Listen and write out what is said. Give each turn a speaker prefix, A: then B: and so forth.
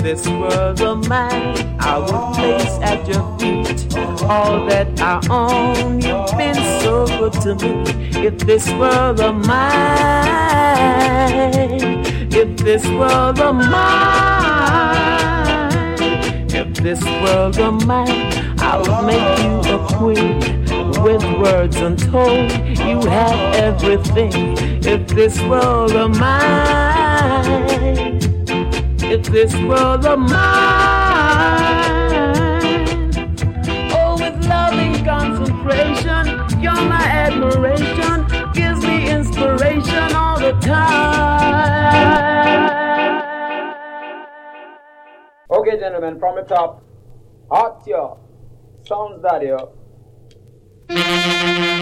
A: this world of mine, I would place at your feet all that I own. You've been so good to me. If this world of mine, if this world of mine, if this world of mine, I would make you a queen with words untold. You have everything. If this world of mine, if this world of mine, oh, with loving concentration, you're my admiration, gives me inspiration all the time.
B: Okay, gentlemen, from the top, hot yo, sounds that yo.